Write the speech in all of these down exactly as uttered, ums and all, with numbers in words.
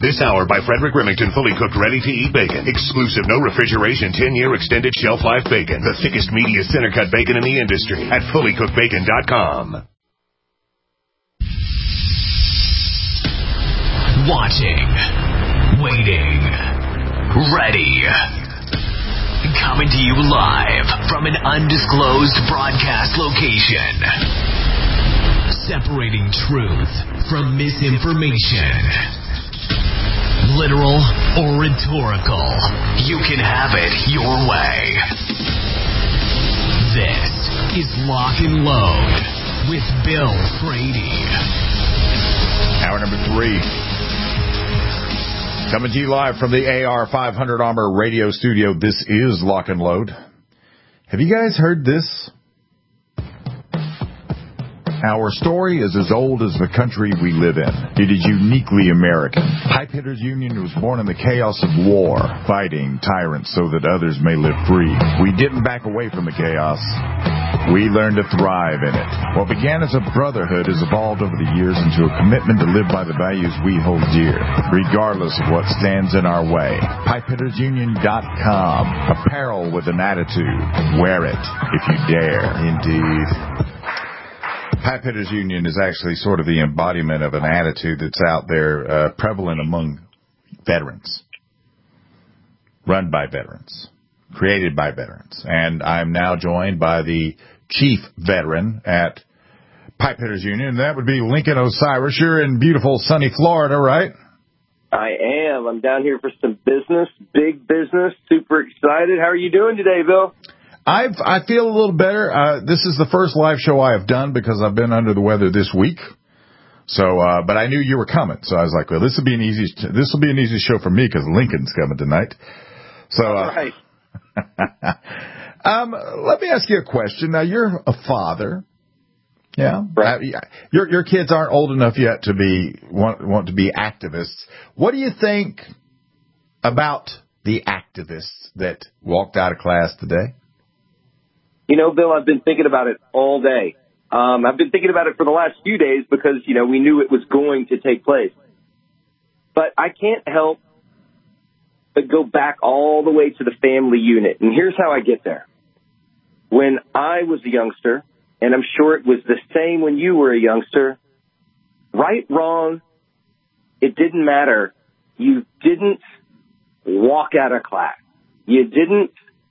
This hour by Frederick Remington, fully cooked, ready-to-eat bacon. Exclusive, no refrigeration, ten-year extended shelf life bacon. The thickest, meatiest center-cut bacon in the industry at fully cooked bacon dot com. Watching, waiting, ready. Coming to you live from an undisclosed broadcast location. Separating truth from misinformation. Literal or rhetorical, you can have it your way. This is Lock and Load with Bill Frady. Hour number three. Coming to you live from the A R five hundred Armor radio studio. This is Lock and Load. Have you guys heard this? Our story is as old as the country we live in. It is uniquely American. Pipe Hitters Union was born in the chaos of war, fighting tyrants so that others may live free. We didn't back away from the chaos. We learned to thrive in it. What began as a brotherhood has evolved over the years into a commitment to live by the values we hold dear, regardless of what stands in our way. Pipe Hitters Union dot com. Apparel with an attitude. Wear it if you dare. Indeed. Pipe Hitters Union is actually sort of the embodiment of an attitude that's out there uh, prevalent among veterans, run by veterans, created by veterans. And I'm now joined by the chief veteran at Pipe Hitters Union, and that would be Lincoln Osiris. You're in beautiful, sunny Florida, right? I am. I'm down here for some business, big business, super excited. How are you doing today, Bill? I've, I feel a little better. Uh, this is the first live show I have done because I've been under the weather this week. So, uh, but I knew you were coming. So I was like, well, this will be an easy, this will be an easy show for me because Lincoln's coming tonight. So, uh, right. um, let me ask you a question. Now, you're a father. Yeah. Right. Uh, your, your kids aren't old enough yet to be, want, want to be activists. What do you think about the activists that walked out of class today? You know, Bill, I've been thinking about it all day. Um, I've been thinking about it for the last few days because, you know, we knew it was going to take place. But I can't help but go back all the way to the family unit. And here's how I get there. When I was a youngster, and I'm sure it was the same when you were a youngster, right, wrong, it didn't matter. You didn't walk out of class. You didn't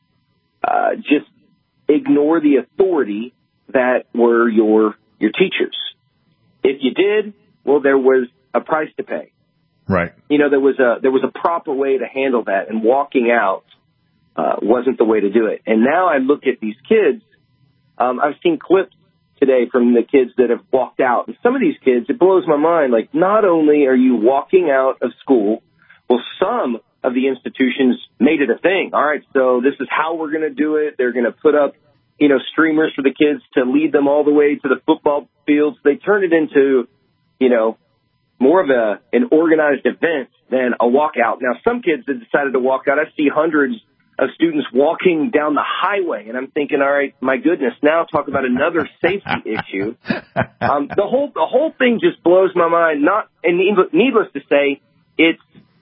uh, just ignore the authority that were your your teachers. If you did, well, there was a price to pay. Right. You know, there was a there was a proper way to handle that, and walking out uh, wasn't the way to do it. And now I look at these kids. Um, I've seen clips today from the kids that have walked out, and some of these kids, it blows my mind. Like, not only are you walking out of school, well, some of the institutions made it a thing. All right, so this is how we're going to do it. They're going to put up, you know, streamers for the kids to lead them all the way to the football fields. They turned it into, you know, more of a an organized event than a walkout. Now, some kids have decided to walk out. I see hundreds of students walking down the highway, and I'm thinking, all right, my goodness, now talk about another safety issue. Um, the whole the whole thing just blows my mind. Not and needless to say, it's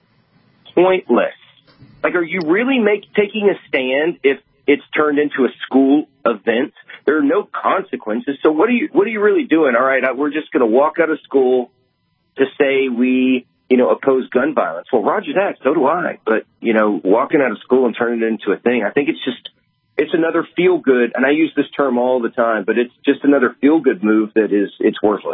pointless. Like, are you really make taking a stand if it's turned into a school event? There are no consequences. So what are you what are you really doing? All right, we're just going to walk out of school to say we, you know, oppose gun violence. Well, roger that. So do I. But, you know, walking out of school and turning it into a thing, I think it's just it's another feel good. And I use this term all the time, but it's just another feel good move that is it's worthless.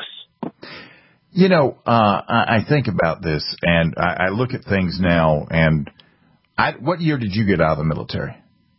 You know, uh, I think about this, and I, I look at things now, and I, what year did you get out of the military?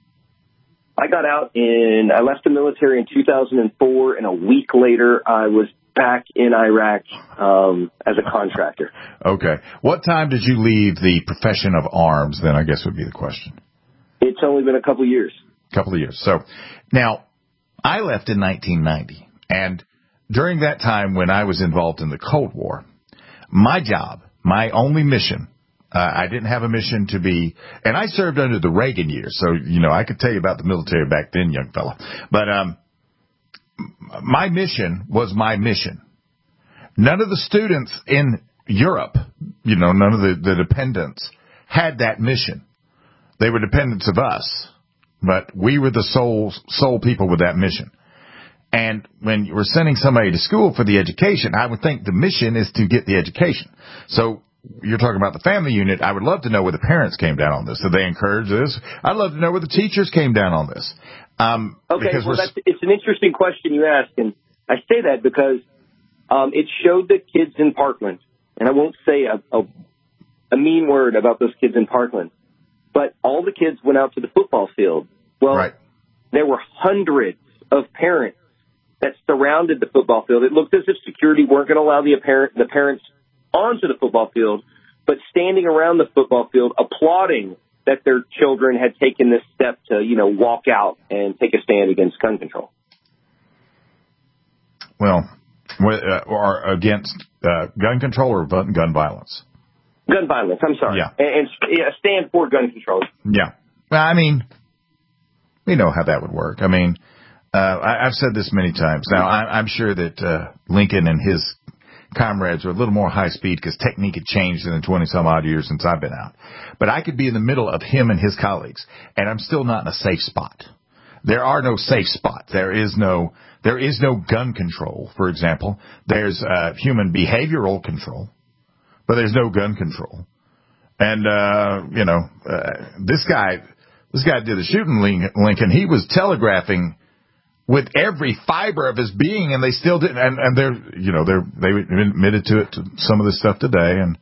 I got out in, I left the military in two thousand four, and a week later I was back in Iraq um, as a contractor. Okay. What time did you leave the profession of arms, then, I guess would be the question? It's only been a couple of years. A couple of years. So, now, I left in nineteen ninety, and during that time when I was involved in the Cold War, my job, my only mission, uh, I didn't have a mission to be, and I served under the Reagan years, so, you know, I could tell you about the military back then, young fella. But um, my mission was my mission. None of the students in Europe, you know, none of the, the dependents had that mission. They were dependents of us, but we were the sole, sole people with that mission. And when you were sending somebody to school for the education, I would think the mission is to get the education. So you're talking about the family unit. I would love to know where the parents came down on this. Did they encourage this? I'd love to know where the teachers came down on this. Um, okay, well, that's, it's an interesting question you ask, and I say that because um, it showed the kids in Parkland, and I won't say a, a, a mean word about those kids in Parkland, but all the kids went out to the football field. Well, right. There were hundreds of parents that surrounded the football field. It looked as if security weren't going to allow the, apparent, the parents onto the football field, but standing around the football field applauding that their children had taken this step to, you know, walk out and take a stand against gun control. Well, uh, or against uh, gun control or gun violence? Gun violence, I'm sorry. Yeah. And, and yeah, stand for gun control. Yeah. Well, I mean, we know how that would work. I mean, uh, I, I've said this many times. Now, I, I'm sure that uh, Lincoln and his comrades are a little more high speed because technique had changed in the twenty some odd years since I've been out. But I could be in the middle of him and his colleagues, and I'm still not in a safe spot. There are no safe spots. There is no, there is no gun control, for example. There's uh, human behavioral control, but there's no gun control. And, uh, you know, uh, this guy, this guy did the shooting, Lincoln. He was telegraphing with every fiber of his being, and they still didn't. And, and they're, you know, they're, they admitted to it, to some of this stuff today. And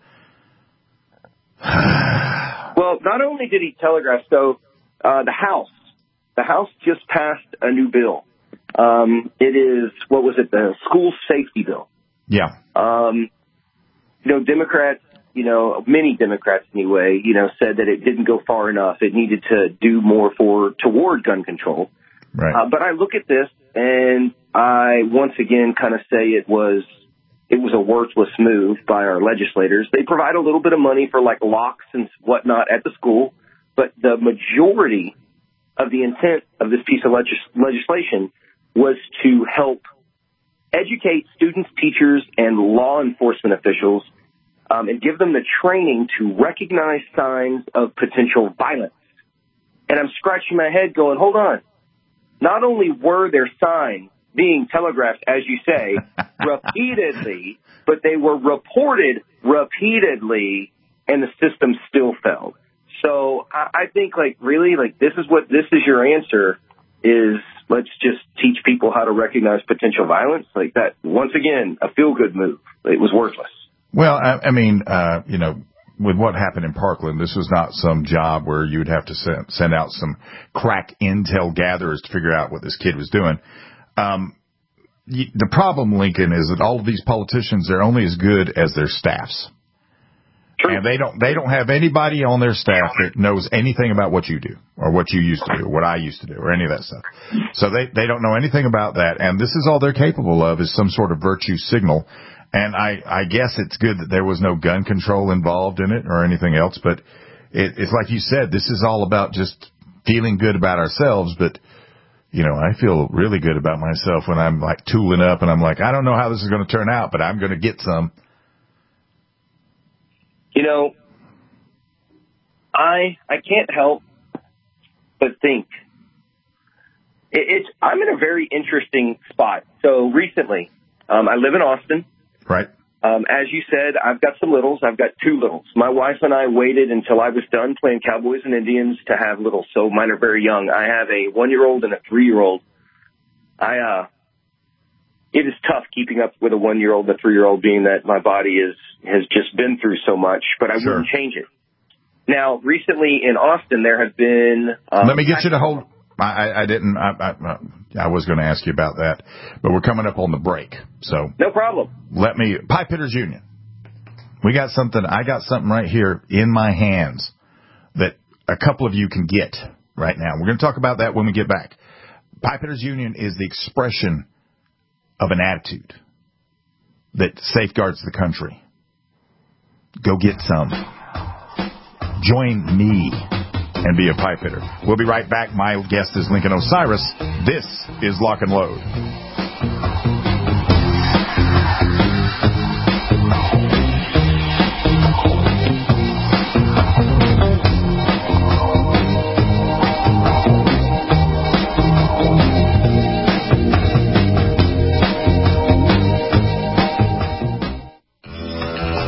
well, not only did he telegraph, so uh, the House, the House just passed a new bill. Um, it is, what was it, the school safety bill. Yeah. Um, you know, Democrats, you know, many Democrats anyway, you know, said that it didn't go far enough. It needed to do more for toward gun control. Right. Uh, but I look at this and I once again kind of say it was it was a worthless move by our legislators. They provide a little bit of money for like locks and whatnot at the school, but the majority of the intent of this piece of legis- legislation was to help educate students, teachers, and law enforcement officials um, and give them the training to recognize signs of potential violence. And I'm scratching my head going, hold on. Not only were there signs being telegraphed, as you say, repeatedly, but they were reported repeatedly, and the system still failed. So I, I think, like, really, like, this is what this is your answer is let's just teach people how to recognize potential violence. Like that, once again, a feel-good move. It was worthless. Well, I, I mean, uh, you know, with what happened in Parkland, this was not some job where you would have to send, send out some crack intel gatherers to figure out what this kid was doing. Um, y- the problem, Lincoln, is that all of these politicians, they're only as good as their staffs. True. And they don't, they don't have anybody on their staff that knows anything about what you do or what you used to do or what I used to do or any of that stuff. So they, they don't know anything about that. And this is all they're capable of is some sort of virtue signal. And I, I guess it's good that there was no gun control involved in it or anything else. But it, it's like you said, this is all about just feeling good about ourselves. But, you know, I feel really good about myself when I'm like tooling up and I'm like, I don't know how this is going to turn out, but I'm going to get some. You know, I I can't help but think it, it's. I'm in a very interesting spot. So recently, um, I live in Austin. Right. Um, as you said, I've got some littles. I've got two littles. My wife and I waited until I was done playing Cowboys and Indians to have littles. So mine are very young. I have a one-year-old and a three-year-old. I uh. It is tough keeping up with a one-year-old and a three-year-old, being that my body is has just been through so much, but I sure. wouldn't change it. Now, recently in Austin, there have been... Um, Let me get you to hold... I, I didn't... I, I, I was going to ask you about that, but we're coming up on the break, so... No problem. Let me... Pipe Hitters Union. We got something... I got something right here in my hands that a couple of you can get right now. We're going to talk about that when we get back. Pipe Hitters Union is the expression of an attitude that safeguards the country. Go get some. Join me and be a pipe hitter. We'll be right back. My guest is Lincoln Osiris. This is Lock and Load.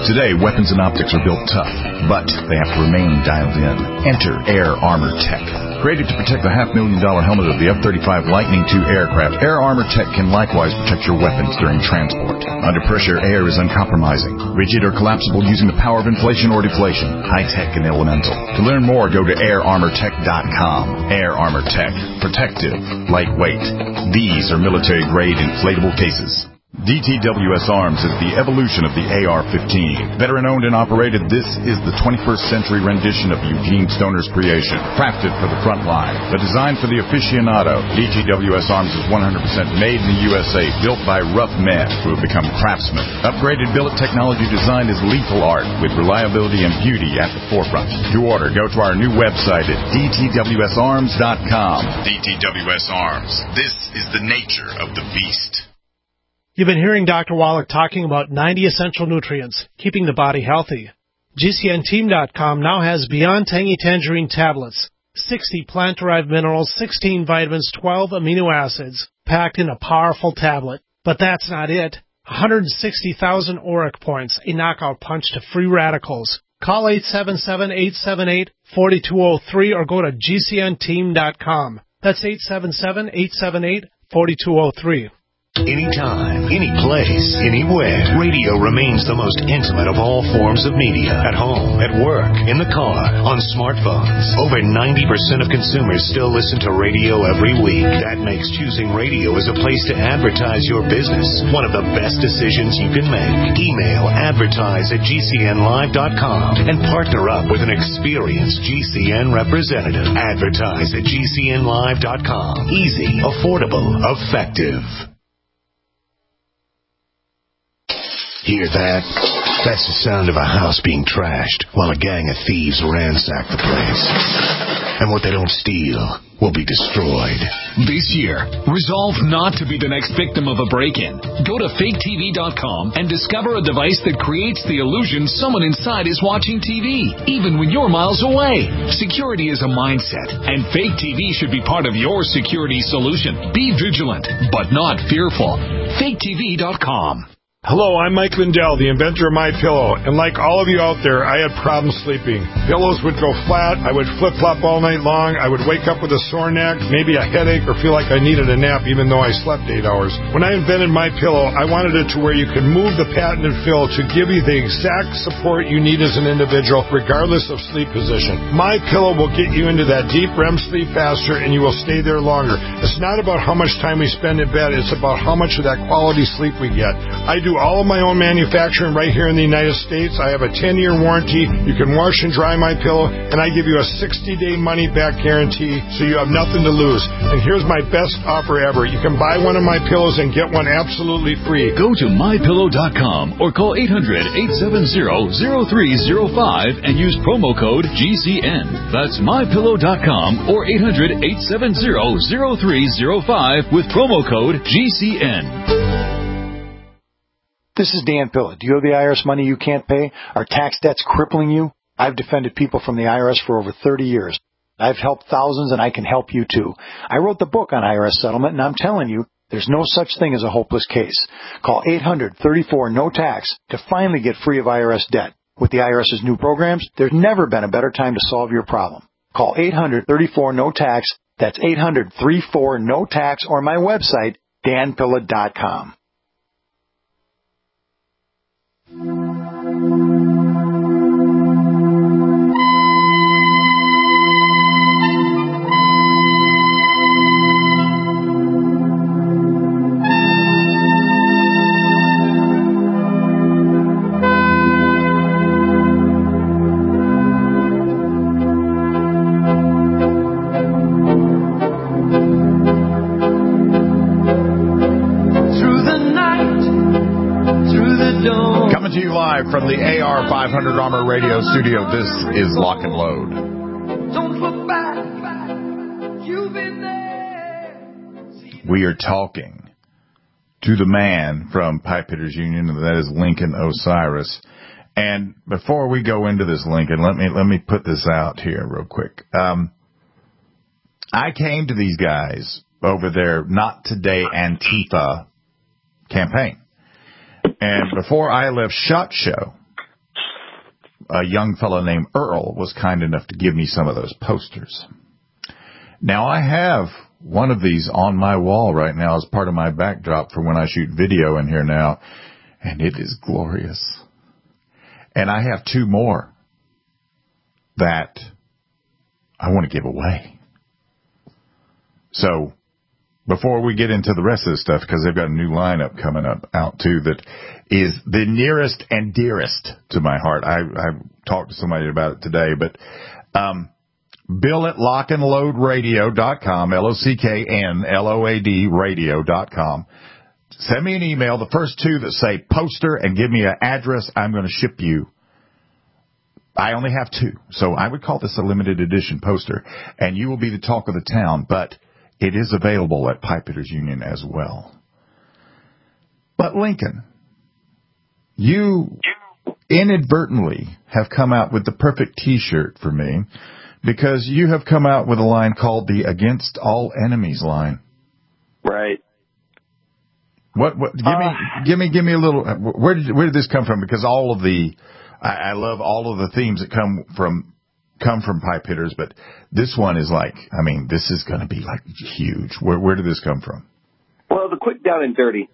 Today, weapons and optics are built tough, but they have to remain dialed in. Enter Air Armor Tech. Created to protect the half-million dollar helmet of the F thirty-five Lightning two aircraft, Air Armor Tech can likewise protect your weapons during transport. Under pressure, air is uncompromising, rigid or collapsible using the power of inflation or deflation, high-tech and elemental. To learn more, go to air armor tech dot com. Air Armor Tech. Protective. Lightweight. These are military-grade inflatable cases. D T W S Arms is the evolution of the A R fifteen. Veteran-owned and operated, this is the twenty-first century rendition of Eugene Stoner's creation. Crafted for the front line, but designed for the aficionado, D T W S Arms is one hundred percent made in the U S A, built by rough men who have become craftsmen. Upgraded billet technology design is lethal art, with reliability and beauty at the forefront. To order, go to our new website at d t w s arms dot com. D T W S Arms. This is the nature of the beast. You've been hearing Doctor Wallach talking about ninety essential nutrients, keeping the body healthy. G C N team dot com now has Beyond Tangy Tangerine tablets, sixty plant-derived minerals, sixteen vitamins, twelve amino acids, packed in a powerful tablet. But that's not it. one hundred sixty thousand auric points, a knockout punch to free radicals. Call eight seven seven, eight seven eight, four two zero three or go to G C N team dot com. That's eight seven seven, eight seven eight, four two zero three. Anytime, any place, anywhere, radio remains the most intimate of all forms of media. At home, at work, in the car, on smartphones. Over ninety percent of consumers still listen to radio every week. That makes choosing radio as a place to advertise your business one of the best decisions you can make. Email advertise at G C N live dot com and partner up with an experienced G C N representative. Advertise at G C N live dot com. Easy, affordable, effective. Hear that? That's the sound of a house being trashed while a gang of thieves ransack the place. And what they don't steal will be destroyed. This year, resolve not to be the next victim of a break-in. Go to fake T V dot com and discover a device that creates the illusion someone inside is watching T V, even when you're miles away. Security is a mindset, and Fake T V should be part of your security solution. Be vigilant, but not fearful. fake T V dot com. Hello, I'm Mike Lindell, the inventor of MyPillow, and like all of you out there, I had problems sleeping. Pillows would go flat, I would flip-flop all night long, I would wake up with a sore neck, maybe a headache, or feel like I needed a nap even though I slept eight hours. When I invented MyPillow, I wanted it to where you could move the patented fill to give you the exact support you need as an individual, regardless of sleep position. MyPillow will get you into that deep R E M sleep faster, and you will stay there longer. It's not about how much time we spend in bed, it's about how much of that quality sleep we get. I do all of my own manufacturing right here in the United States. I have a ten-year warranty. You can wash and dry my pillow, and I give you a sixty-day money-back guarantee, so you have nothing to lose. And here's my best offer ever. You can buy one of my pillows and get one absolutely free. Go to my pillow dot com or call eight hundred, eight seven zero, zero three zero five and use promo code G C N. That's my pillow dot com or eight hundred, eight seven zero, zero three zero five with promo code G C N. This is Dan Pilla. Do you owe the I R S money you can't pay? Are tax debts crippling you? I've defended people from the I R S for over thirty years. I've helped thousands, and I can help you too. I wrote the book on I R S settlement, and I'm telling you, there's no such thing as a hopeless case. Call eight hundred, thirty-four, no tax to finally get free of I R S debt. With the IRS's new programs, there's never been a better time to solve your problem. Call eight hundred, thirty-four, no tax. That's eight hundred, thirty-four, no tax, or my website, dan pilla dot com. From the A R five hundred Armor Radio Studio, this is Lock and Load. Don't look back. You've been there. We are talking to the man from Pipe Hitters Union, and that is Lincoln Osiris. And before we go into this, Lincoln, let me let me put this out here real quick. Um, I came to these guys over their Not Today Antifa campaign. And before I left SHOT Show, a young fellow named Earl was kind enough to give me some of those posters. Now, I have one of these on my wall right now as part of my backdrop for when I shoot video in here now, and it is glorious. And I have two more that I want to give away. So, before we get into the rest of the stuff, because they've got a new lineup coming up out too that is the nearest and dearest to my heart. I, I talked to somebody about it today, but um, Bill at lock and load radio dot com, L O C K N L O A D radio dot com. Send me an email. The first two that say poster and give me an address, I'm going to ship you. I only have two, so I would call this a limited edition poster, and you will be the talk of the town, but it is available at Pipe Fitters Union as well. But Lincoln, you inadvertently have come out with the perfect T-shirt for me because you have come out with a line called the Against All Enemies line. Right. What? What? Give me, uh, give me, give me a little. Where did where did this come from? Because all of the, I, I love all of the themes that come from. come from Pipe Hitters, but this one is like, I mean, this is going to be like huge. Where where did this come from? Well, the quick down and dirty,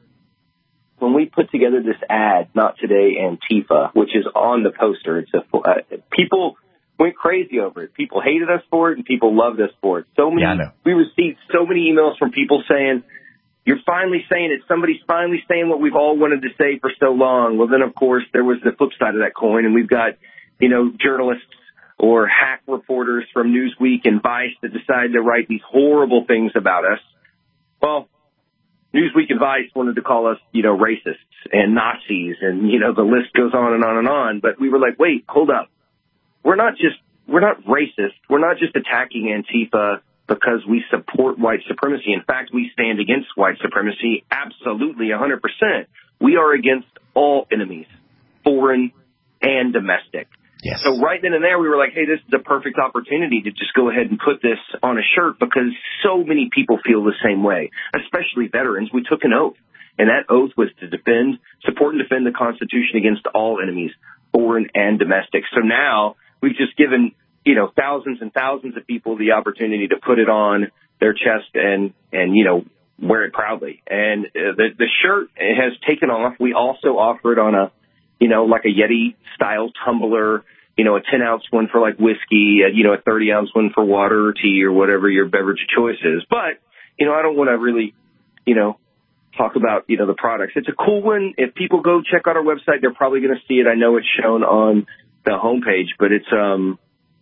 when we put together this ad, Not Today Antifa, which is on the poster, it's a, uh, people went crazy over it. People hated us for it, and people loved us for it. So many, yeah, I know. We received so many emails from people saying, you're finally saying it. Somebody's finally saying what we've all wanted to say for so long. Well, then, of course, there was the flip side of that coin, and we've got, you know, journalists or hack reporters from Newsweek and Vice that decide to write these horrible things about us. Well, Newsweek and Vice wanted to call us, you know, racists and Nazis, and, you know, the list goes on and on and on. But we were like, wait, hold up. We're not just, we're not racist. We're not just attacking Antifa because we support white supremacy. In fact, we stand against white supremacy absolutely one hundred percent. We are against all enemies, foreign and domestic. Yes. So right then and there, we were like, hey, this is a perfect opportunity to just go ahead and put this on a shirt because so many people feel the same way, especially veterans. We took an oath, and that oath was to defend, support and defend the Constitution against all enemies, foreign and domestic. So now we've just given, you know, thousands and thousands of people the opportunity to put it on their chest and, and you know, wear it proudly. And uh, the, the shirt has taken off. We also offer it on a, you know, like a Yeti-style tumbler, you know, a ten-ounce one for, like, whiskey, a, you know, a thirty-ounce one for water or tea or whatever your beverage of choice is. But, you know, I don't want to really, you know, talk about, you know, the products. It's a cool one. If people go check out our website, they're probably going to see it. I know it's shown on the homepage, but it's um,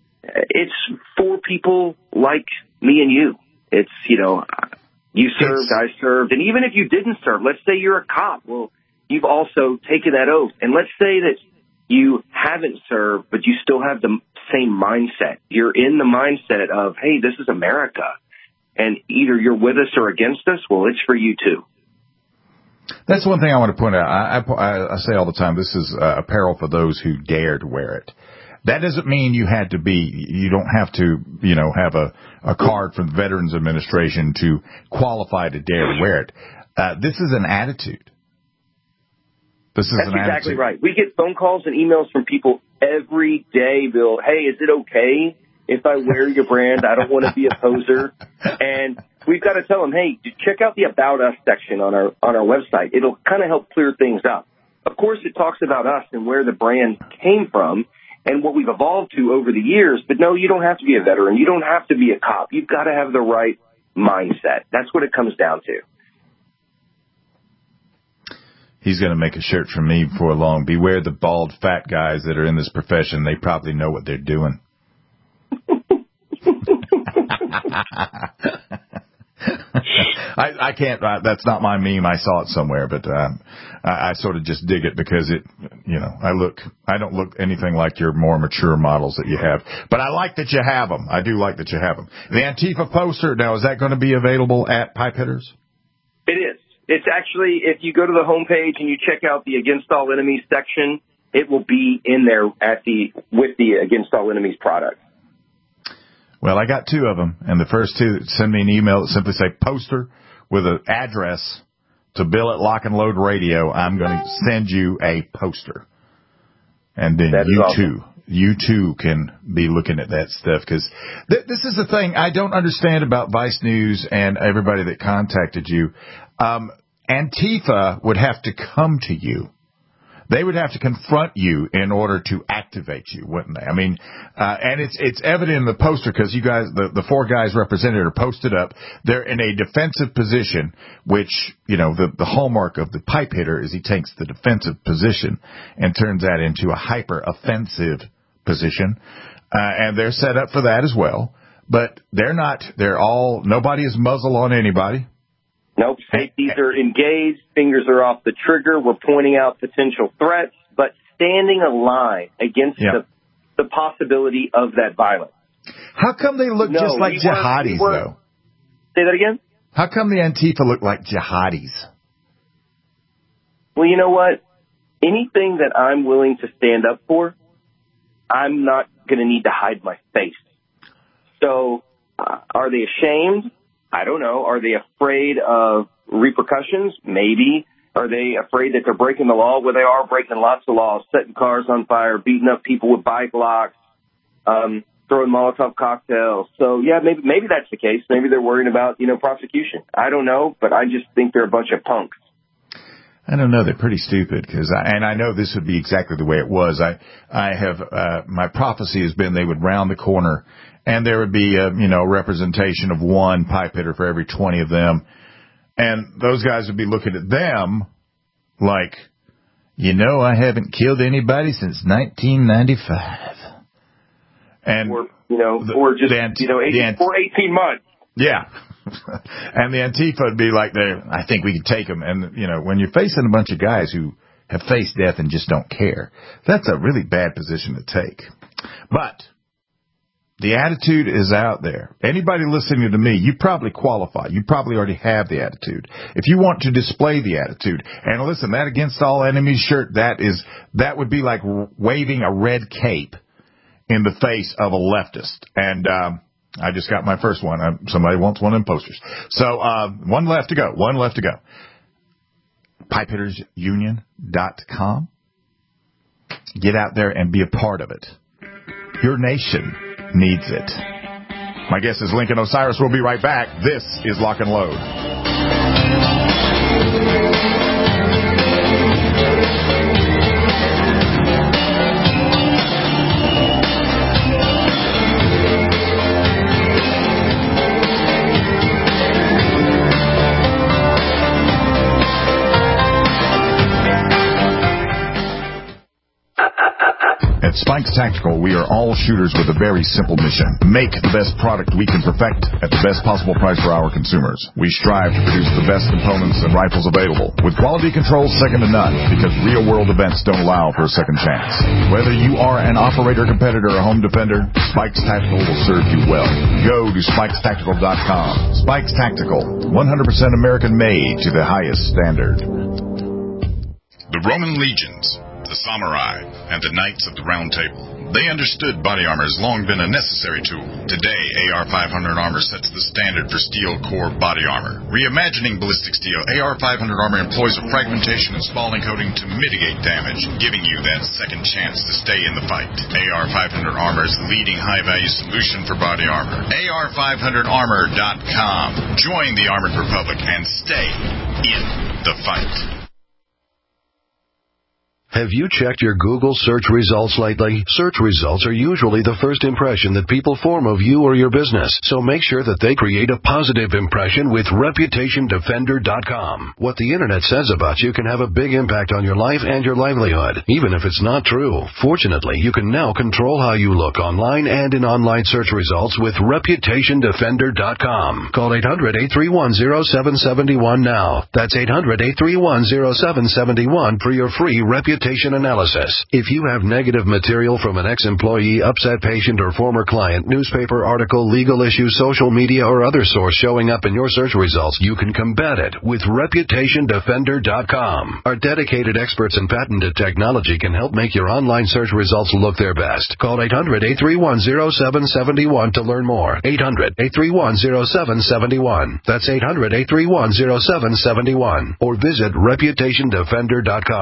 it's for people like me and you. It's, you know, you served, I served. And even if you didn't serve, let's say you're a cop. Well, you've also taken that oath. And let's say that you haven't served, but you still have the same mindset. You're in the mindset of, hey, this is America. And either you're with us or against us. Well, it's for you, too. That's one thing I want to point out. I, I, I say all the time, this is uh, apparel for those who dare to wear it. That doesn't mean you had to be, you don't have to, you know, have a, a card from the Veterans Administration to qualify to dare to wear it. Uh, this is an attitude. This is That's an exactly attitude. right. We get phone calls and emails from people every day, Bill. Hey, is it okay if I wear your brand? I don't want to be a poser. And we've got to tell them, hey, check out the About Us section on our on our website. It'll kind of help clear things up. Of course, it talks about us and where the brand came from and what we've evolved to over the years. But no, you don't have to be a veteran. You don't have to be a cop. You've got to have the right mindset. That's what it comes down to. He's going to make a shirt for me before long. Beware the bald, fat guys that are in this profession. They probably know what they're doing. I, I can't, uh, that's not my meme. I saw it somewhere, but um, I, I sort of just dig it because it, you know, I look, I don't look anything like your more mature models that you have. But I like that you have them. I do like that you have them. The Antifa poster, now, is that going to be available at Pipe Hitters? It is. It's actually, if you go to the homepage and you check out the Against All Enemies section, it will be in there at the with the Against All Enemies product. Well, I got two of them, and the first two, send me an email that simply say poster with an address to Bill at Lock and Load Radio. I'm going to send you a poster. And then you, awesome. too, you too can be looking at that stuff, because th- this is the thing I don't understand about Vice News and everybody that contacted you. Um, Antifa would have to come to you. They would have to confront you in order to activate you, wouldn't they? I mean, uh, and it's it's evident in the poster, because you guys, the, the four guys represented are posted up. They're in a defensive position, which, you know, the, the hallmark of the pipe hitter is he takes the defensive position and turns that into a hyper-offensive position. Uh, and they're set up for that as well. But they're not, they're all, nobody is muzzle on anybody. Nope, safeties are engaged, fingers are off the trigger, we're pointing out potential threats, but standing a line against yeah. the, the possibility of that violence. How come they look no, just like we jihadis, we though? Say that again? How come the Antifa look like jihadis? Well, you know what? Anything that I'm willing to stand up for, I'm not going to need to hide my face. So, uh, are they ashamed? I don't know. Are they afraid of repercussions? Maybe. Are they afraid that they're breaking the law? Well, they are breaking lots of laws, setting cars on fire, beating up people with bike locks, um, throwing Molotov cocktails. So, yeah, maybe maybe that's the case. Maybe they're worried about, you know, prosecution. I don't know, but I just think they're a bunch of punks. I don't know. They're pretty stupid, because I, and I know this would be exactly the way it was. I, I have, uh, my prophecy has been they would round the corner and there would be a, you know, representation of one pipe hitter for every twenty of them. And those guys would be looking at them like, you know, I haven't killed anybody since nineteen ninety-five. And, or, you know, the, or just, anti- you know, eighteen, for eighteen months. Yeah. And the Antifa would be like, I think we can take them. And, you know, when you're facing a bunch of guys who have faced death and just don't care, that's a really bad position to take. But the attitude is out there. Anybody listening to me, you probably qualify. You probably already have the attitude. If you want to display the attitude, and listen, that Against All Enemies shirt, that is, that would be like waving a red cape in the face of a leftist. And, um, I just got my first one. I, somebody wants one of them posters. So, uh, one left to go. One left to go. pipe hitters union dot com. Get out there and be a part of it. Your nation needs it. My guest is Lincoln Osiris. We'll be right back. This is Lock and Load. At Spikes Tactical, we are all shooters with a very simple mission. Make the best product we can perfect at the best possible price for our consumers. We strive to produce the best components and rifles available, with quality controls second to none, because real-world events don't allow for a second chance. Whether you are an operator, competitor, or home defender, Spikes Tactical will serve you well. Go to spikes tactical dot com. Spikes Tactical, one hundred percent American-made to the highest standard. The Roman legions, the samurai, and the knights of the Round Table. They understood body armor has long been a necessary tool. Today, A R five hundred armor sets the standard for steel core body armor. Reimagining ballistic steel, A R five hundred armor employs a fragmentation and spalling coating to mitigate damage, giving you that second chance to stay in the fight. A R five hundred armor is the leading high-value solution for body armor. A R five hundred armor dot com. Join the Armored Republic and stay in the fight. Have you checked your Google search results lately? Search results are usually the first impression that people form of you or your business, so make sure that they create a positive impression with reputation defender dot com. What the internet says about you can have a big impact on your life and your livelihood, even if it's not true. Fortunately, you can now control how you look online and in online search results with reputation defender dot com. Call eight hundred, eight three one, zero seven seven one now. That's eight hundred, eight three one, zero seven seven one for your free reputation analysis. If you have negative material from an ex-employee, upset patient, or former client, newspaper article, legal issue, social media, or other source showing up in your search results, you can combat it with reputation defender dot com. Our dedicated experts in patented technology can help make your online search results look their best. Call eight hundred, eight three one, zero seven seven one to learn more. eight hundred, eight three one, zero seven seven one. That's eight hundred, eight three one, zero seven seven one. Or visit reputation defender dot com.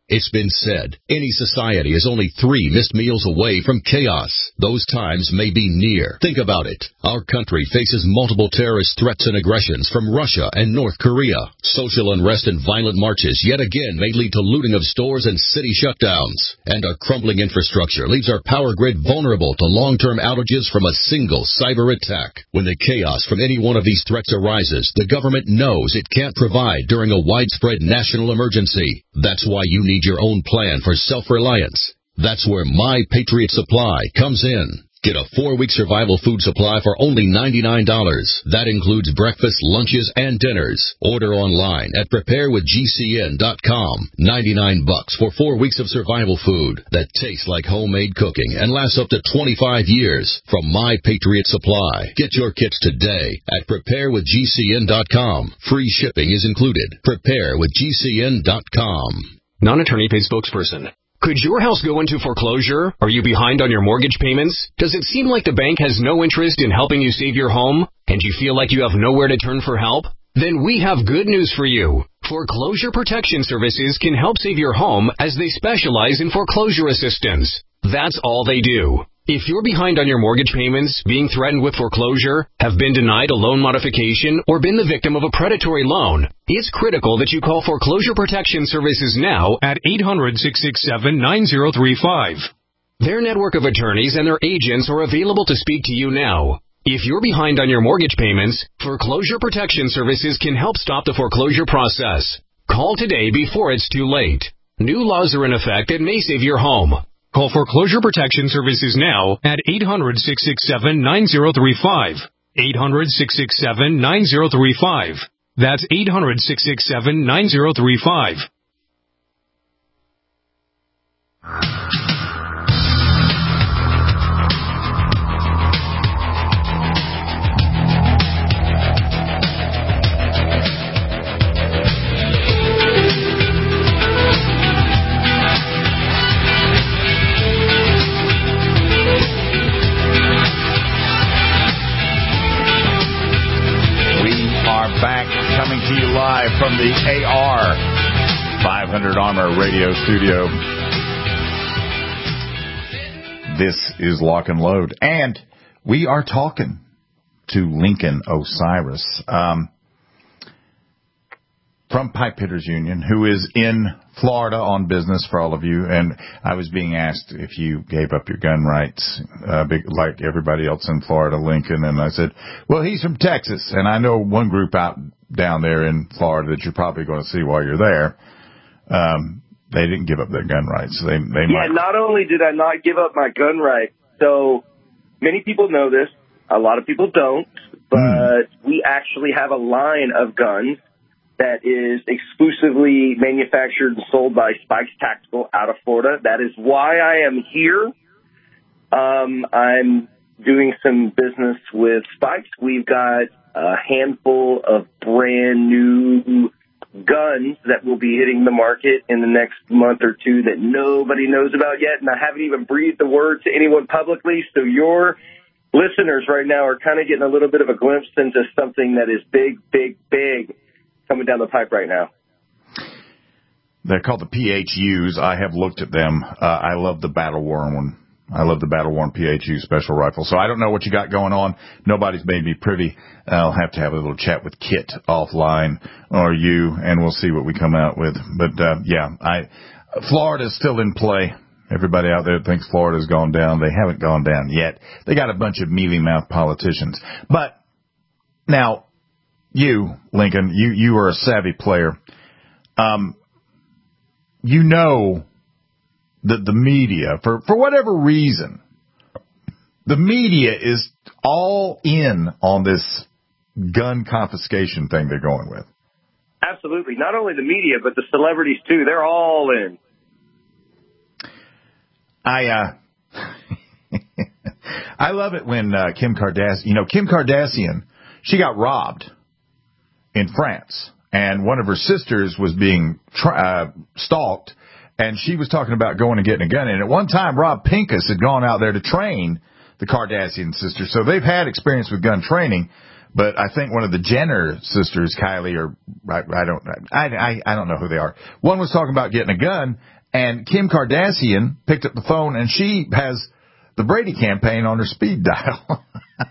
It's been said, any society is only three missed meals away from chaos. Those times may be near. Think about it. Our country faces multiple terrorist threats and aggressions from Russia and North Korea. Social unrest and violent marches yet again may lead to looting of stores and city shutdowns. And our crumbling infrastructure leaves our power grid vulnerable to long-term outages from a single cyber attack. When the chaos from any one of these threats arises, the government knows it can't provide during a widespread national emergency. That's why you need your own plan for self-reliance. That's where My Patriot Supply comes in. Get a four-week survival food supply for only ninety-nine dollars. That includes breakfast, lunches, and dinners. Order online at prepare with G C N dot com. ninety-nine bucks for four weeks of survival food that tastes like homemade cooking and lasts up to twenty-five years from My Patriot Supply. Get your kits today at prepare with G C N dot com. Free shipping is included. prepare with G C N dot com. Non-attorney paid spokesperson. Could your house go into foreclosure? Are you behind on your mortgage payments? Does it seem like the bank has no interest in helping you save your home? And you feel like you have nowhere to turn for help? Then we have good news for you. Foreclosure Protection Services can help save your home as they specialize in foreclosure assistance. That's all they do. If you're behind on your mortgage payments, being threatened with foreclosure, have been denied a loan modification, or been the victim of a predatory loan, it's critical that you call Foreclosure Protection Services now at eight hundred, six six seven, nine zero three five. Their network of attorneys and their agents are available to speak to you now. If you're behind on your mortgage payments, Foreclosure Protection Services can help stop the foreclosure process. Call today before it's too late. New laws are in effect that may save your home. Call Foreclosure Protection Services now at eight hundred, six six seven, nine zero three five. eight hundred, six six seven, nine zero three five. That's eight hundred, six six seven, nine zero three five. Back, coming to you live from the A R five hundred Armor Radio Studio. This is Lock and Load, and we are talking to Lincoln Osiris um, from Pipe Hitters Union, who is in Florida on business for all of you. And I was being asked if you gave up your gun rights, uh, big, like everybody else in Florida, Lincoln. And I said, well, he's from Texas. And I know one group out down there in Florida that you're probably going to see while you're there. Um, they didn't give up their gun rights. They, they yeah, might. Not only did I not give up my gun rights, so many people know this. A lot of people don't. But mm. we actually have a line of guns that is exclusively manufactured and sold by Spikes Tactical out of Florida. That is why I am here. Um, I'm doing some business with Spikes. We've got a handful of brand new guns that will be hitting the market in the next month or two that nobody knows about yet, and I haven't even breathed the word to anyone publicly, so your listeners right now are kind of getting a little bit of a glimpse into something that is big, big, big coming down the pipe right now. They're called the P H Us. I have looked at them. Uh, I love the Battle Worn one. I love the Battle Worn P H U special rifle. So I don't know what you got going on. Nobody's made me privy. I'll have to have a little chat with Kit offline or you, and we'll see what we come out with. But, uh, yeah, I Florida's still in play. Everybody out there thinks Florida's gone down. They haven't gone down yet. They got a bunch of mealy-mouthed politicians. But now, you, Lincoln, you, you are a savvy player. Um, you know that the media, for, for whatever reason, the media is all in on this gun confiscation thing they're going with. Absolutely. Not only the media, but the celebrities, too. They're all in. I, uh, I love it when uh, Kim Kardashian, you know, Kim Kardashian, she got robbed in France, and one of her sisters was being tra- uh, stalked, and she was talking about going and getting a gun. And at one time, Rob Pincus had gone out there to train the Kardashian sisters, so they've had experience with gun training. But I think one of the Jenner sisters, Kylie, or I, I don't, I, I, I don't know who they are. One was talking about getting a gun, And Kim Kardashian picked up the phone, and she has the Brady campaign on her speed dial.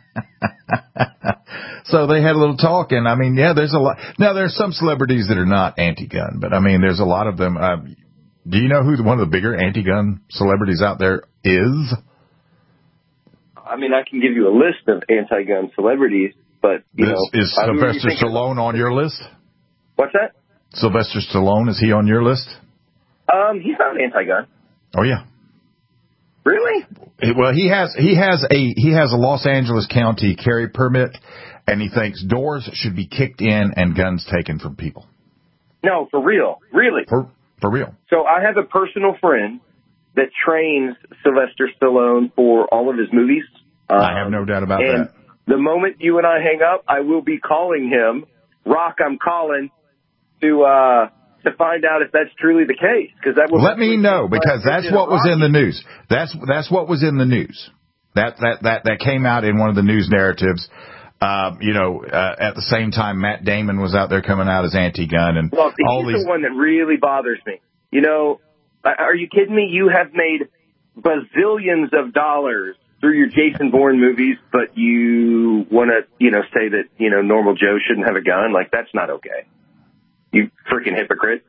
So they had a little talk, and, I mean, yeah, there's a lot. Now, there's some celebrities that are not anti-gun, but, I mean, there's a lot of them. Uh, do you know who one of the bigger anti-gun celebrities out there is? I mean, I can give you a list of anti-gun celebrities, but, you this, know. Is Sylvester Stallone on your list? What's that? Sylvester Stallone, is he on your list? Um, he's not anti-gun. Oh, yeah. Really? Well, he has he has a he has a Los Angeles County carry permit, and he thinks doors should be kicked in and guns taken from people. No, for real, really. For for real. So I have a personal friend that trains Sylvester Stallone for all of his movies. Um, I have no doubt about and that. The moment you and I hang up, I will be calling him. Rock, I'm calling to. Uh, to find out if that's truly the case. Cause that Let me know, because that's what was in the news. That's that's what was in the news. That that that that came out in one of the news narratives. Um, you know, uh, at the same time, Matt Damon was out there coming out as anti-gun, and well, he's all these. the one that really bothers me. You know, are you kidding me? You have made bazillions of dollars through your Jason Bourne movies, but you want to, you know, say that, you know, normal Joe shouldn't have a gun. Like, that's not okay. You freaking hypocrite.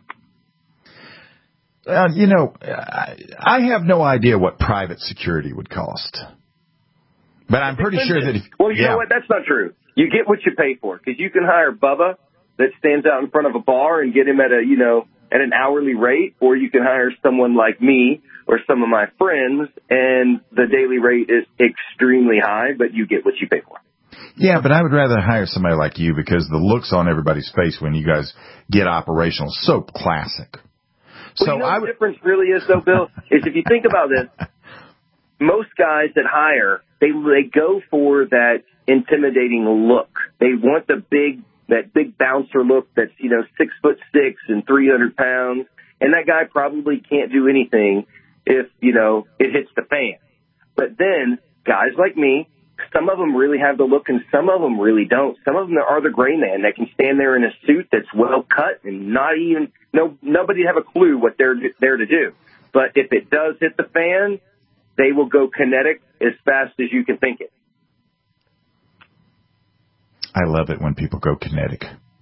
Uh, you know, I, I have no idea what private security would cost. But I'm pretty sure that if... Well, you yeah. know what? That's not true. You get what you pay for, because you can hire Bubba that stands out in front of a bar and get him at a, you know, at an hourly rate, or you can hire someone like me or some of my friends, and the daily rate is extremely high, but you get what you pay for. Yeah, but I would rather hire somebody like you, because the looks on everybody's face when you guys get operational is so classic. Well, so you know I what would... the difference really is, though, Bill, is if you think about this, most guys that hire, they they go for that intimidating look. They want the big, that big bouncer look that's, you know, six foot six and three hundred pounds, and that guy probably can't do anything if, you know, it hits the fan. But then guys like me, some of them really have the look, and some of them really don't. Some of them are the gray man that can stand there in a suit that's well cut and not even no nobody have a clue what they're there to do. But if it does hit the fan, they will go kinetic as fast as you can think it. I love it when people go kinetic.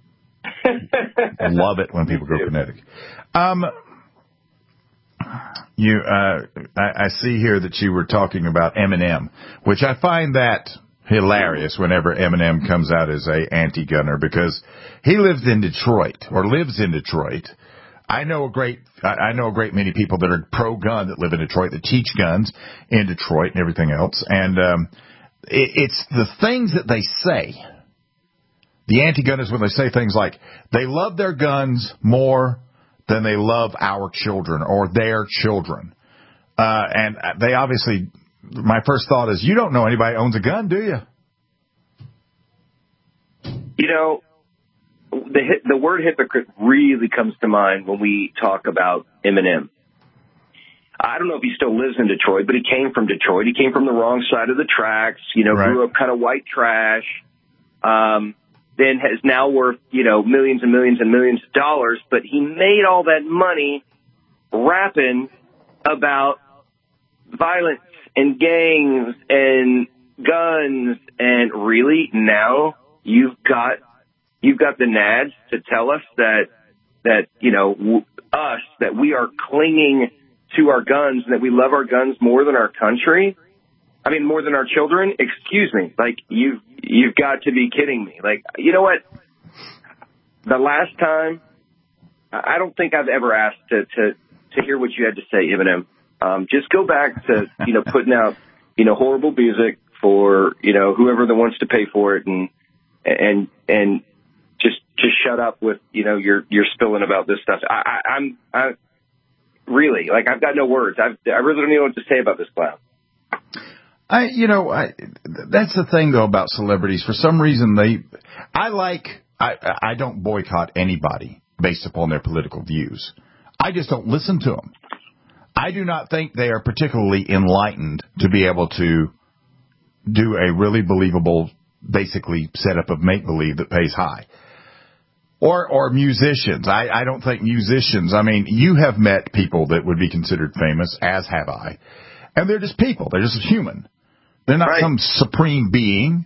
Love it when people go kinetic. Um, you, uh, I, I see here that you were talking about Eminem, which I find that hilarious whenever Eminem comes out as a anti-gunner, because he lives in Detroit or lives in Detroit. I know a great, I know a great many people that are pro-gun that live in Detroit, that teach guns in Detroit and everything else. And, um, it, it's the things that they say. The anti-gunners, when they say things like, they love their guns more than they love our children or their children. Uh, and they obviously, my first thought is, you don't know anybody owns a gun, do you? You know, the the word hypocrite really comes to mind when we talk about Eminem. I don't know if he still lives in Detroit, but he came from Detroit. He came from the wrong side of the tracks, you know, right. Grew up kind of white trash, um, then is now worth, you know, millions and millions and millions of dollars. But he made all that money rapping about violence and gangs and guns. And really, now you've got You've got the nads to tell us that, that, you know, w- us, that we are clinging to our guns and that we love our guns more than our country. I mean, more than our children. Excuse me. Like, you've, you've got to be kidding me. Like, you know what? The last time, I don't think I've ever asked to, to, to hear what you had to say, Eminem. Um, just go back to, you know, putting out, you know, horrible music for, you know, whoever that wants to pay for it, and, and, and, Just, just shut up with, you know, your, your spilling about this stuff. I, I, I'm, I really, like, I've got no words. I've, I really don't know what to say about this clown. I, you know, I, that's the thing though about celebrities. For some reason, they, I like, I, I don't boycott anybody based upon their political views. I just don't listen to them. I do not think they are particularly enlightened to be able to do a really believable, basically, setup of make-believe that pays high. Or or musicians. I, I don't think musicians, I mean, you have met people that would be considered famous, as have I. And they're just people. They're just human. They're not right. some supreme being.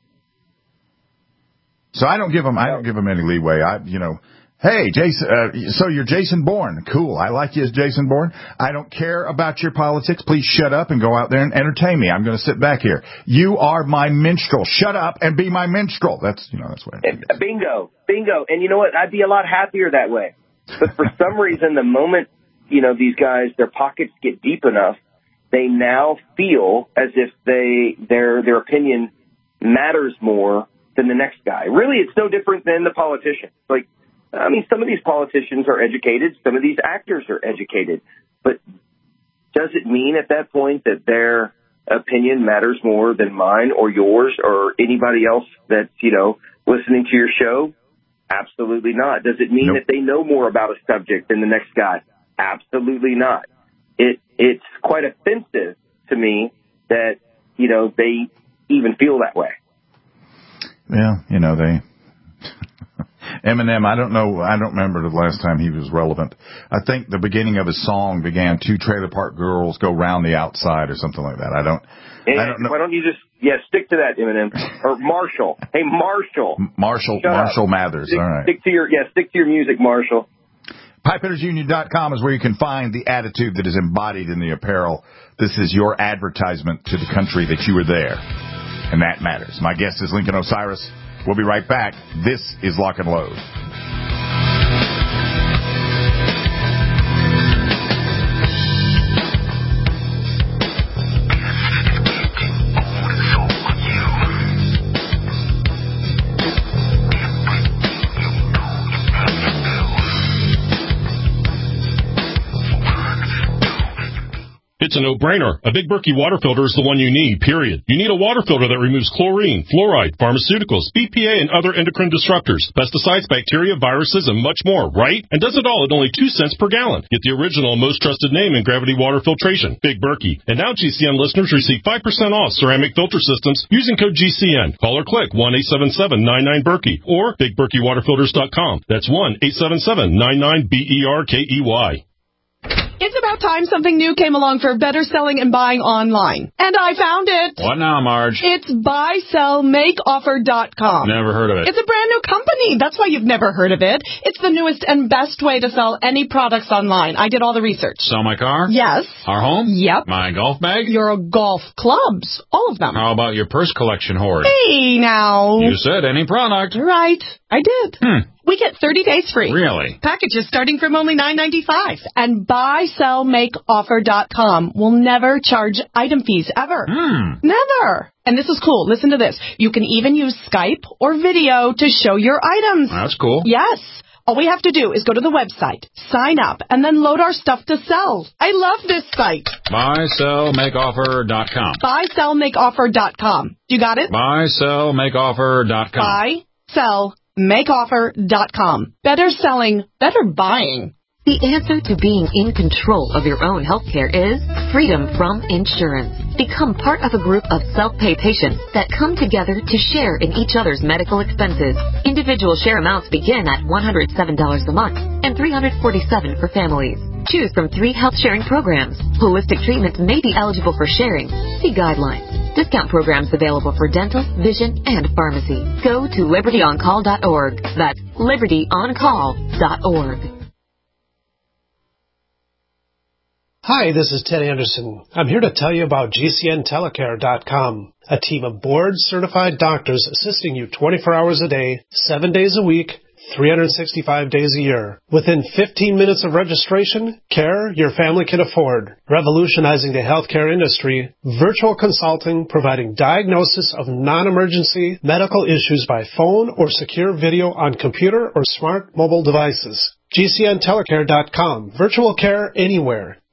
So I don't give them, I don't give them any leeway. I, you know, hey, Jason, uh, so you're Jason Bourne. Cool. I like you as Jason Bourne. I don't care about your politics. Please shut up and go out there and entertain me. I'm going to sit back here. You are my minstrel. Shut up and be my minstrel. That's, you know, that's what I think. Bingo. Bingo. And you know what? I'd be a lot happier that way. But for some reason, the moment, you know, these guys, their pockets get deep enough, they now feel as if they, their, their opinion matters more than the next guy. Really, it's no different than the politician. Like, I mean, some of these politicians are educated. Some of these actors are educated. But does it mean at that point that their opinion matters more than mine or yours or anybody else that's, you know, listening to your show? Absolutely not. Does it mean nope. that they know more about a subject than the next guy? Absolutely not. It It's quite offensive to me that, you know, they even feel that way. Yeah, you know, they... Eminem, I don't know, I don't remember the last time he was relevant. I think the beginning of his song began, two trailer park girls go round the outside or something like that. I don't, and I don't know. Why don't you just, yeah, stick to that, Eminem. Or Marshall. Hey, Marshall. Marshall, Shut Marshall up. Mathers, Stick, all right. Stick to your, yeah, stick to your music, Marshall. pipe hitters union dot com is where you can find the attitude that is embodied in the apparel. This is your advertisement to the country that you were there. And that matters. My guest is Lincoln Osiris. We'll be right back. This is Lock and Load. It's a no-brainer. A Big Berkey water filter is the one you need, period. You need a water filter that removes chlorine, fluoride, pharmaceuticals, B P A, and other endocrine disruptors, pesticides, bacteria, viruses, and much more, right? And does it all at only two cents per gallon. Get the original, most trusted name in gravity water filtration, Big Berkey. And now G C N listeners receive five percent off ceramic filter systems using code G C N. Call or click one eight seven seven nine nine Berkey or big berkey water filters dot com. That's one eight seven seven nine nine B E R K E Y. It's about time something new came along for better selling and buying online. And I found it. What now, Marge? It's buy sell make offer dot com. Never heard of it. It's a brand new company. That's why you've never heard of it. It's the newest and best way to sell any products online. I did all the research. Sell my car? Yes. Our home? Yep. My golf bag? Your golf clubs. All of them. How about your purse collection hoard? Hey, now. You said any product. Right. I did. Hmm. We get thirty days free. Really? Packages starting from only nine ninety-five. And buy sell make offer dot com will never charge item fees ever. Hmm. Never. And this is cool. Listen to this. You can even use Skype or video to show your items. That's cool. Yes. All we have to do is go to the website, sign up, and then load our stuff to sell. I love this site. buy sell make offer dot com. buy sell make offer dot com. You got it? buy sell make offer dot com. buy sell make offer dot com. Better selling, better buying. The answer to being in control of your own healthcare is freedom from insurance. Become part of a group of self-pay patients that come together to share in each other's medical expenses. Individual share amounts begin at one hundred seven dollars a month and three hundred forty-seven dollars for families. Choose from three health sharing programs. Holistic treatments may be eligible for sharing. See guidelines. Discount programs available for dental, vision, and pharmacy. Go to liberty on call dot org. That's liberty on call dot org. Hi, this is Ted Anderson. I'm here to tell you about G C N telecare dot com, a team of board-certified doctors assisting you twenty-four hours a day, seven days a week, three hundred sixty-five days a year. Within fifteen minutes of registration, care your family can afford. Revolutionizing the healthcare industry, virtual consulting providing diagnosis of non-emergency medical issues by phone or secure video on computer or smart mobile devices. G C N telecare dot com. Virtual care anywhere.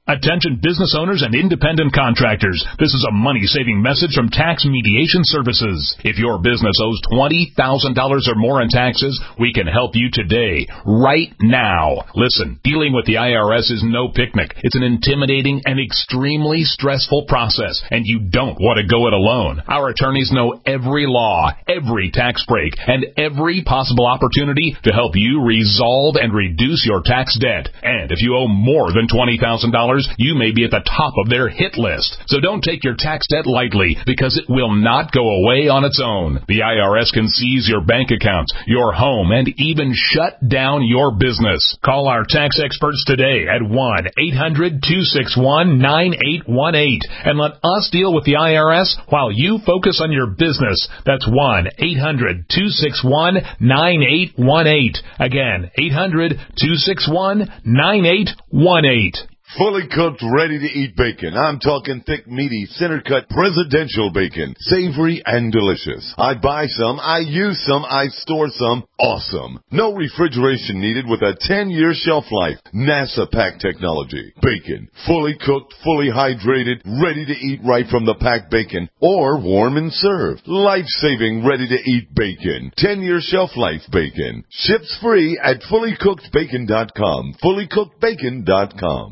Attention business owners and independent contractors. This is a money-saving message from Tax Mediation Services. If your business owes twenty thousand dollars or more in taxes, we can help you today, right now. Listen, dealing with the I R S is no picnic. It's an intimidating and extremely stressful process, and you don't want to go it alone. Our attorneys know every law, every tax break, and every possible opportunity to help you resolve and reduce your tax debt. And if you owe more than twenty thousand dollars, you may be at the top of their hit list. So don't take your tax debt lightly, because it will not go away on its own. The I R S can seize your bank accounts, your home, and even shut down your business. Call our tax experts today at one eight hundred two six one nine eight one eight and let us deal with the I R S while you focus on your business. That's one eight hundred two six one nine eight one eight. Again, eight hundred two six one nine eight one eight. Fully cooked, ready-to-eat bacon. I'm talking thick, meaty, center-cut presidential bacon. Savory and delicious. I buy some, I use some, I store some. Awesome. No refrigeration needed with a ten-year shelf life. NASA pack technology. Bacon. Fully cooked, fully hydrated, ready to eat right from the packed bacon. Or warm and served. Life-saving, ready-to-eat bacon. ten-year shelf life bacon. Ships free at fully cooked bacon dot com. fully cooked bacon dot com.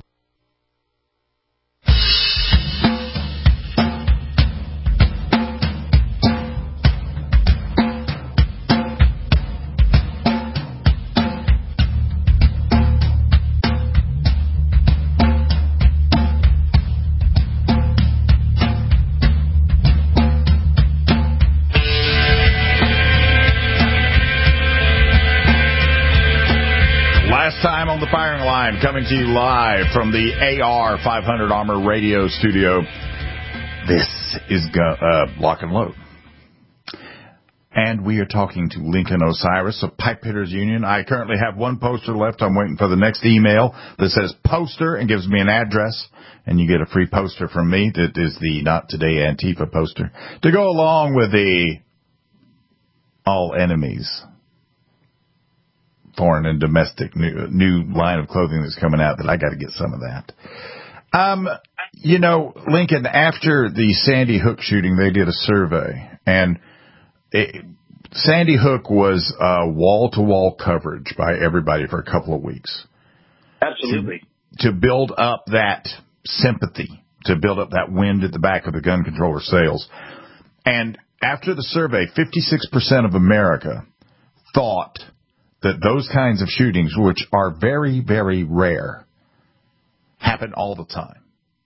Time on the firing line, coming to you live from the A R five hundred Armor Radio Studio. This is uh, Lock and Load. And we are talking to Lincoln Osiris of Pipehitters Union. I currently have one poster left. I'm waiting for the next email that says poster and gives me an address. And you get a free poster from me. That is the Not Today Antifa poster to go along with the All Enemies foreign and domestic new, new line of clothing that's coming out that I got to get some of that. Um, you know, Lincoln, after the Sandy Hook shooting, they did a survey, and it, Sandy Hook was uh, wall-to-wall coverage by everybody for a couple of weeks. Absolutely. To, to build up that sympathy, to build up that wind at the back of the gun controller sales. And after the survey, fifty-six percent of America thought that those kinds of shootings, which are very, very rare, happen all the time.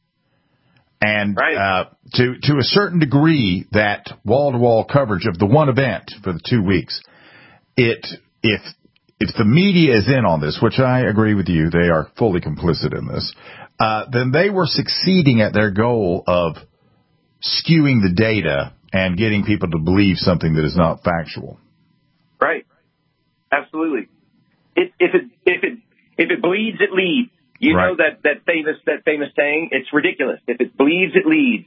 And right. uh, to to a certain degree, that wall-to-wall coverage of the one event for the two weeks, it if if the media is in on this, which I agree with you, they are fully complicit in this, uh, then they were succeeding at their goal of skewing the data and getting people to believe something that is not factual. Right. Absolutely. It, if it if it if it bleeds, it leads. You right. know that, that famous that famous saying. It's ridiculous. If it bleeds, it leads.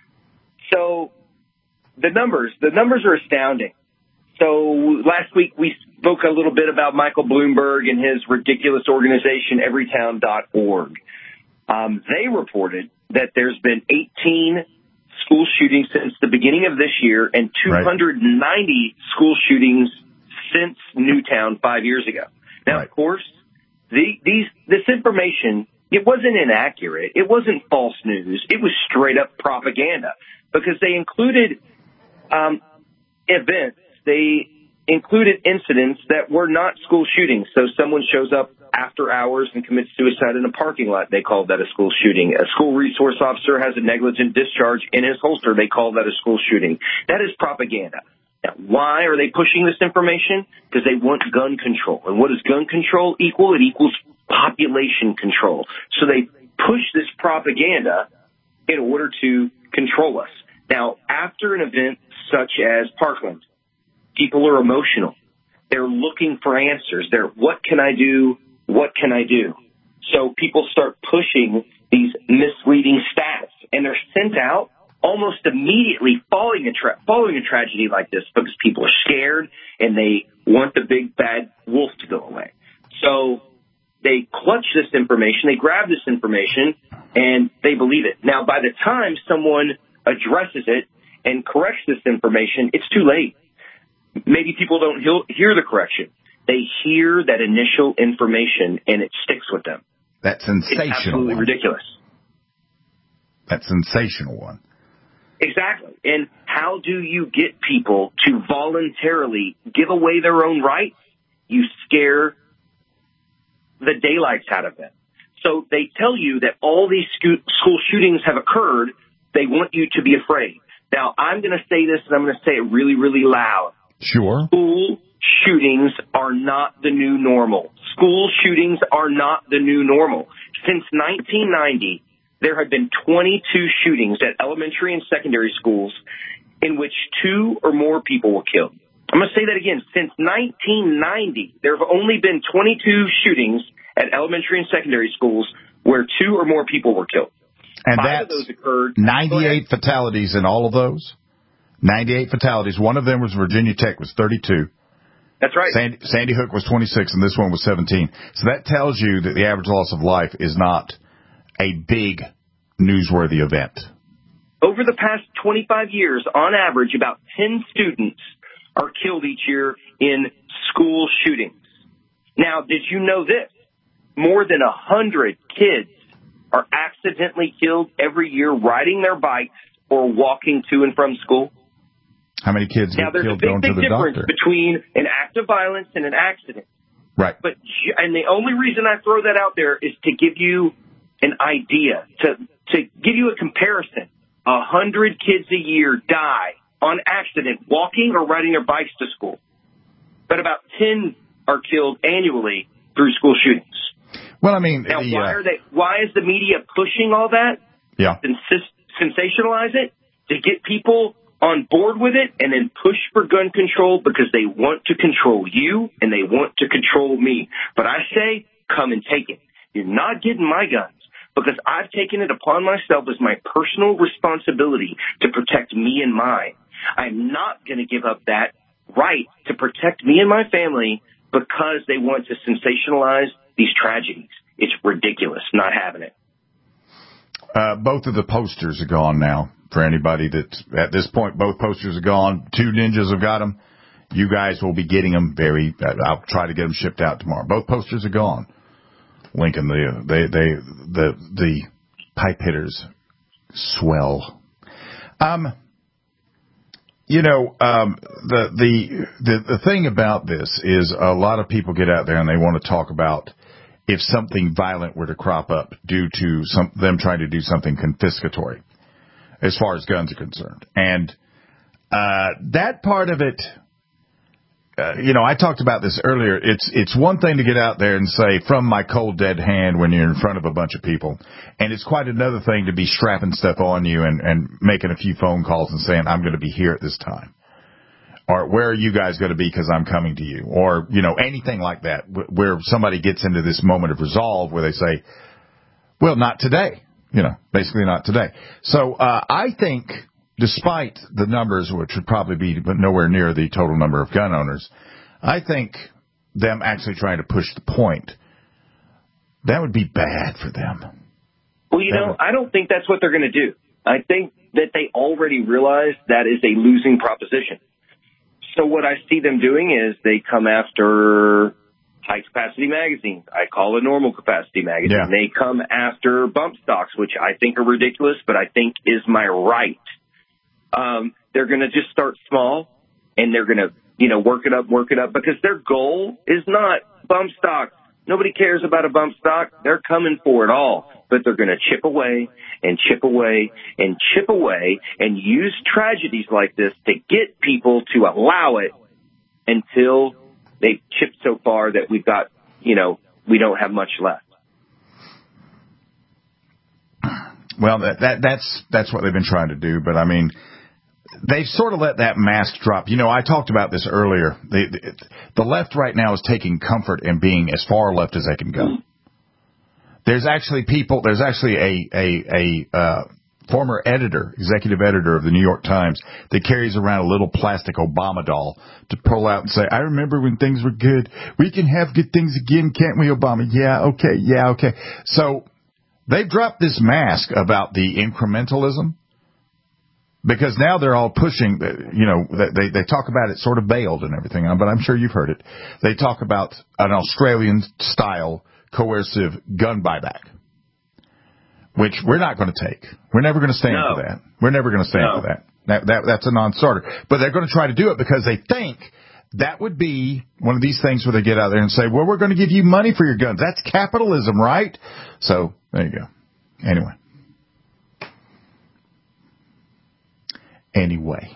So the numbers the numbers are astounding. So last week we spoke a little bit about Michael Bloomberg and his ridiculous organization, everytown dot org. Um, they reported that there's been eighteen school shootings since the beginning of this year and two hundred ninety right. school shootings since Newtown five years ago. Now, right. of course, the, these this information, it wasn't inaccurate. It wasn't false news. It was straight up propaganda because they included um, events. They included incidents that were not school shootings. So someone shows up after hours and commits suicide in a parking lot. They call that a school shooting. A school resource officer has a negligent discharge in his holster. They call that a school shooting. That is propaganda. Now, why are they pushing this information? Because they want gun control. And what does gun control equal? It equals population control. So they push this propaganda in order to control us. Now, after an event such as Parkland, people are emotional. They're looking for answers. They're, what can I do? What can I do? So people start pushing these misleading stats, and they're sent out almost immediately following a, tra- following a tragedy like this because people are scared and they want the big bad wolf to go away. So they clutch this information, they grab this information, and they believe it. Now, by the time someone addresses it and corrects this information, it's too late. Maybe people don't hear the correction. They hear that initial information, and it sticks with them. That sensational It's absolutely one. ridiculous. That sensational one. Exactly. And how do you get people to voluntarily give away their own rights? You scare the daylights out of them. So they tell you that all these school shootings have occurred. They want you to be afraid. Now, I'm going to say this, and I'm going to say it really, really loud. Sure. School shootings are not the new normal. School shootings are not the new normal. Since nineteen ninety, there have been twenty-two shootings at elementary and secondary schools in which two or more people were killed. I'm going to say that again. Since nineteen ninety, there have only been twenty-two shootings at elementary and secondary schools where two or more people were killed. And Five that's of those occurred. ninety-eight fatalities in all of those. ninety-eight fatalities. One of them was Virginia Tech, was thirty-two. That's right. Sandy, Sandy Hook was twenty-six, and this one was seventeen. So that tells you that the average loss of life is not a big newsworthy event. Over the past twenty-five years, on average, about ten students are killed each year in school shootings. Now, did you know this? More than one hundred kids are accidentally killed every year riding their bikes or walking to and from school. How many kids now, get killed going Now, there's a big, to the big difference doctor? between an act of violence and an accident. Right. But and the only reason I throw that out there is to give you an idea, to to give you a comparison. A hundred kids a year die on accident walking or riding their bikes to school, but about ten are killed annually through school shootings. Well, I mean, now the, why uh, are they? Why is the media pushing all that? Yeah. Insist, sensationalize it to get people on board with it, and then push for gun control because they want to control you and they want to control me. But I say, come and take it. You're not getting my guns because I've taken it upon myself as my personal responsibility to protect me and mine. I'm not going to give up that right to protect me and my family because they want to sensationalize these tragedies. It's ridiculous. Not having it. Uh, both of the posters are gone now. For anybody that's at this point, both posters are gone. Two ninjas have got them. You guys will be getting them very. I'll try to get them shipped out tomorrow. Both posters are gone. Lincoln, the they they the the pipe hitters swell. Um, you know, um, the the the the thing about this is a lot of people get out there and they want to talk about if something violent were to crop up due to some them trying to do something confiscatory, as far as guns are concerned. And uh, that part of it, uh, you know, I talked about this earlier. It's it's one thing to get out there and say, from my cold, dead hand when you're in front of a bunch of people. And it's quite another thing to be strapping stuff on you and, and making a few phone calls and saying, I'm going to be here at this time. Or where are you guys going to be because I'm coming to you? Or, you know, anything like that where somebody gets into this moment of resolve where they say, well, not today. You know, basically not today. So uh, I think, despite the numbers, which would probably be nowhere near the total number of gun owners, I think them actually trying to push the point, that would be bad for them. Well, you that know, would... I don't think that's what they're going to do. I think that they already realize that is a losing proposition. So what I see them doing is they come after high-capacity magazines. I call a normal capacity magazine. Yeah. They come after bump stocks, which I think are ridiculous, but I think is my right. Um, they're going to just start small, and they're going to, you know, work it up, work it up, because their goal is not bump stocks. Nobody cares about a bump stock. They're coming for it all, but they're going to chip away and chip away and chip away and use tragedies like this to get people to allow it until they've chipped so far that we've got, you know, we don't have much left. Well, that, that that's that's what they've been trying to do. But, I mean, they've sort of let that mask drop. You know, I talked about this earlier. The, the, the left right now is taking comfort in being as far left as they can go. There's actually people, there's actually a, a, a, uh, former editor, executive editor of the New York Times, that carries around a little plastic Obama doll to pull out and say, I remember when things were good. We can have good things again, can't we, Obama? Yeah, okay, yeah, okay. So they've dropped this mask about the incrementalism because now they're all pushing, you know, they, they talk about it sort of veiled and everything, but I'm sure you've heard it. They talk about an Australian-style coercive gun buyback, which we're not going to take. We're never going to stand No. for that. We're never going to stand No. for that. That, that. That's a non-starter. But they're going to try to do it because they think that would be one of these things where they get out there and say, well, we're going to give you money for your guns. That's capitalism, right? So there you go. Anyway. Anyway.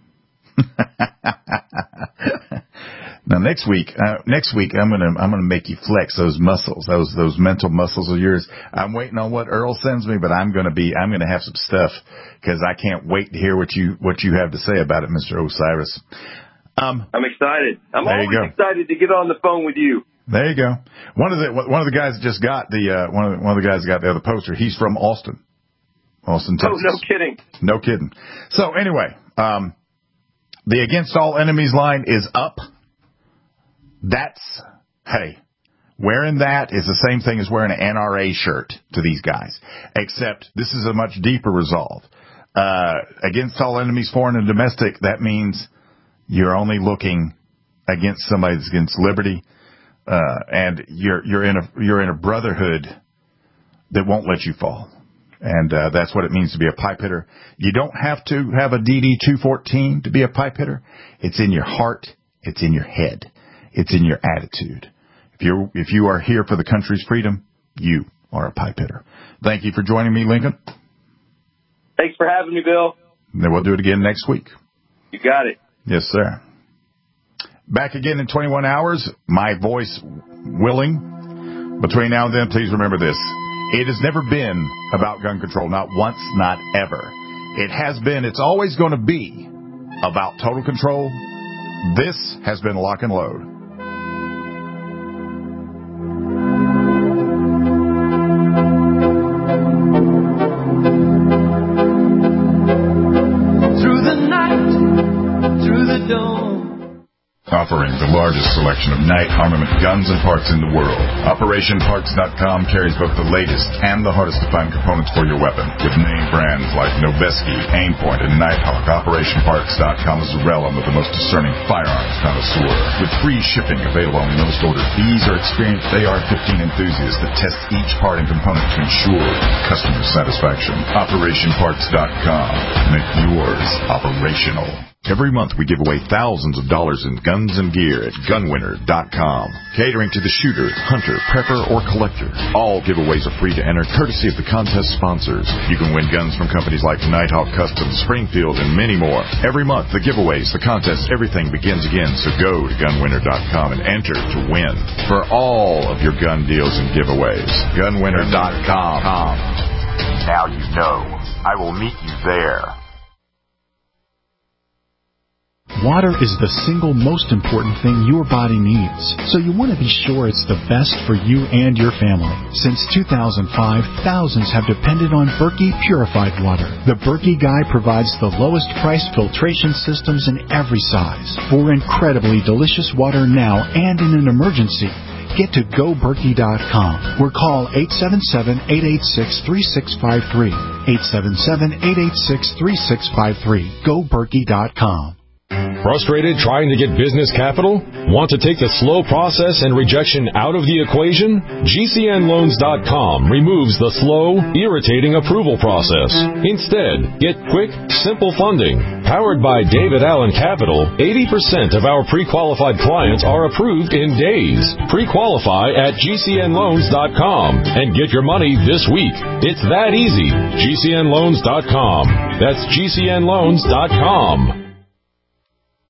Now next week, uh, next week I'm gonna I'm gonna make you flex those muscles, those those mental muscles of yours. I'm waiting on what Earl sends me, but I'm gonna be I'm gonna have some stuff because I can't wait to hear what you what you have to say about it, Mister Osiris. Um, I'm excited. I'm there always you go. excited to get on the phone with you. There you go. One of the one of the guys that just got the uh, one of the, one of the guys that got the other poster. He's from Austin, Austin, Texas. Oh, no kidding. No kidding. So anyway, um, the Against All Enemies line is up. That's, hey, wearing that is the same thing as wearing an N R A shirt to these guys, except this is a much deeper resolve. Uh, against all enemies, foreign and domestic, that means you're only looking against somebody that's against liberty, uh, and you're, you're in a, you're in a brotherhood that won't let you fall. And, uh, that's what it means to be a pipe hitter. You don't have to have a D D two fourteen to be a pipe hitter. It's in your heart. It's in your head. It's in your attitude. If you if you are here for the country's freedom, you are a pipe hitter. Thank you for joining me, Lincoln. Thanks for having me, Bill. And then we'll do it again next week. You got it. Yes, sir. Back again in twenty-one hours, my voice willing. Between now and then, please remember this. It has never been about gun control. Not once, not ever. It has been, it's always going to be about total control. This has been Lock and Load. Through the night, through the dawn. Offering the largest selection of night armament guns and parts in the world. Operation Parts dot com carries both the latest and the hardest to find components for your weapon. With name brands like Noveske, Aimpoint, and Nighthawk, Operation Parts dot com is the realm of the most discerning firearms connoisseur. With free shipping available on most orders, these are experienced A R fifteen enthusiasts that test each part and component to ensure customer satisfaction. Operation Parts dot com. Make yours operational. Every month we give away thousands of dollars in guns and gear at gun winner dot com. Catering to the shooter, hunter, prepper, or collector. All giveaways are free to enter, courtesy of the contest sponsors. You can win guns from companies like Nighthawk Customs, Springfield, and many more. Every month, the giveaways, the contests, everything begins again. So go to gun winner dot com and enter to win for all of your gun deals and giveaways. gun winner dot com. Now you know. I will meet you there. Water is the single most important thing your body needs, so you want to be sure it's the best for you and your family. Since two thousand five, thousands have depended on Berkey purified water. The Berkey Guy provides the lowest price filtration systems in every size. For incredibly delicious water now and in an emergency, get to go berkey dot com or call eight seven seven, eight eight six, three six five three. eight seven seven, eight eight six, three six five three. go berkey dot com. Frustrated trying to get business capital? Want to take the slow process and rejection out of the equation? G C N loans dot com removes the slow, irritating approval process. Instead, get quick, simple funding. Powered by David Allen Capital, eighty percent of our pre-qualified clients are approved in days. Pre-qualify at G C N loans dot com and get your money this week. It's that easy. G C N loans dot com. That's G C N loans dot com.